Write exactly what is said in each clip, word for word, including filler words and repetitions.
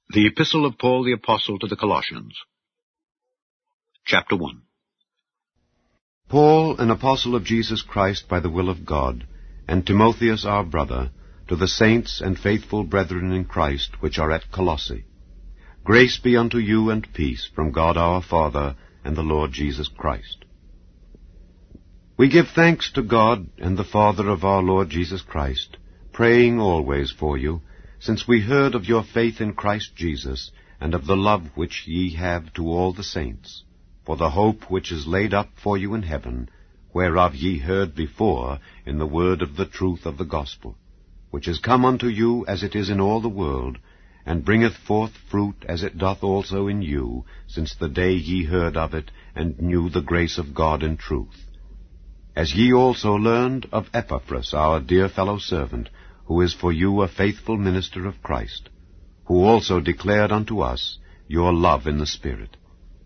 The Epistle of Paul the Apostle to the Colossians. Chapter one. Paul, an apostle of Jesus Christ by the will of God, and Timotheus our brother, to the saints and faithful brethren in Christ which are at Colossae. Grace be unto you and peace from God our Father and the Lord Jesus Christ. We give thanks to God and the Father of our Lord Jesus Christ, praying always for you, since we heard of your faith in Christ Jesus, and of the love which ye have to all the saints, for the hope which is laid up for you in heaven, whereof ye heard before in the word of the truth of the gospel, which is come unto you as it is in all the world, and bringeth forth fruit as it doth also in you, since the day ye heard of it, and knew the grace of God in truth. As ye also learned of Epaphras, our dear fellow servant, who is for you a faithful minister of Christ, who also declared unto us your love in the Spirit.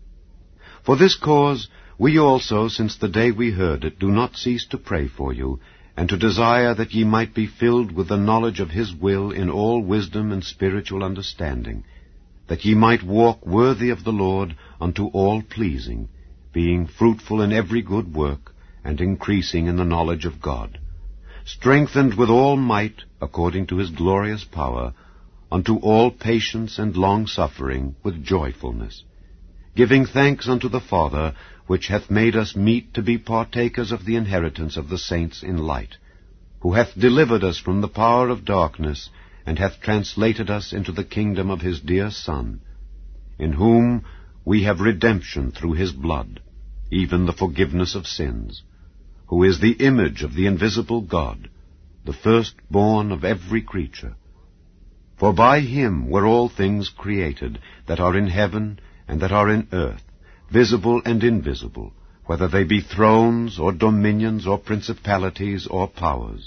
For this cause we also, since the day we heard it, do not cease to pray for you, and to desire that ye might be filled with the knowledge of his will in all wisdom and spiritual understanding, that ye might walk worthy of the Lord unto all pleasing, being fruitful in every good work, and increasing in the knowledge of God, strengthened with all might, according to his glorious power, unto all patience and long-suffering with joyfulness, giving thanks unto the Father, which hath made us meet to be partakers of the inheritance of the saints in light, who hath delivered us from the power of darkness, and hath translated us into the kingdom of his dear Son, in whom we have redemption through his blood, even the forgiveness of sins, who is the image of the invisible God, the firstborn of every creature. For by him were all things created, that are in heaven and that are in earth, visible and invisible, whether they be thrones, or dominions, or principalities, or powers.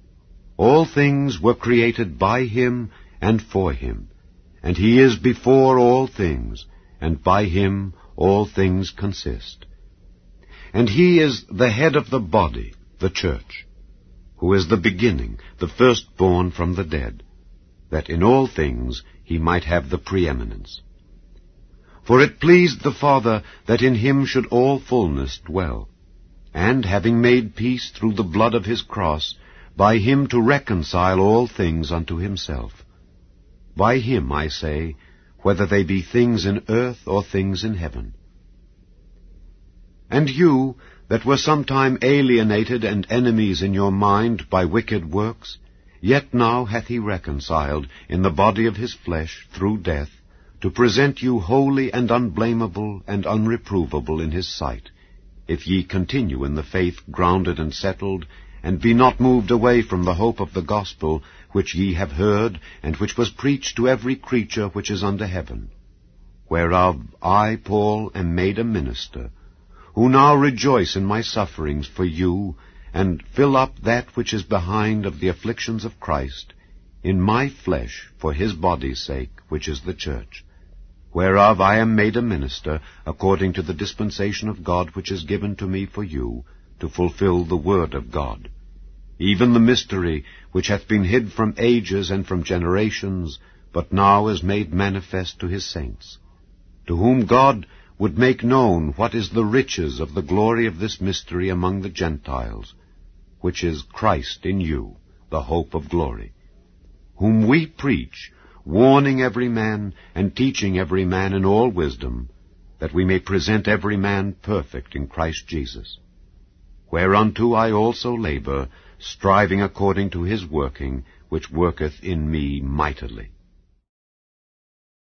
All things were created by him and for him, and he is before all things, and by him all things consist. And he is the head of the body, the church, who is the beginning, the firstborn from the dead, that in all things he might have the preeminence. For it pleased the Father that in him should all fullness dwell, and having made peace through the blood of his cross, by him to reconcile all things unto himself. By him, I say, whether they be things in earth or things in heaven. And you, that were sometime alienated and enemies in your mind by wicked works, yet now hath he reconciled in the body of his flesh through death, to present you holy and unblameable and unreprovable in his sight, if ye continue in the faith grounded and settled, and be not moved away from the hope of the gospel, which ye have heard, and which was preached to every creature which is under heaven, whereof I, Paul, am made a minister, who now rejoice in my sufferings for you, and fill up that which is behind of the afflictions of Christ, in my flesh for his body's sake, which is the church, whereof I am made a minister, according to the dispensation of God which is given to me for you, to fulfill the word of God, even the mystery which hath been hid from ages and from generations, but now is made manifest to his saints, to whom God would make known what is the riches of the glory of this mystery among the Gentiles, which is Christ in you, the hope of glory, whom we preach, warning every man, and teaching every man in all wisdom, that we may present every man perfect in Christ Jesus. Whereunto I also labor, striving according to his working, which worketh in me mightily.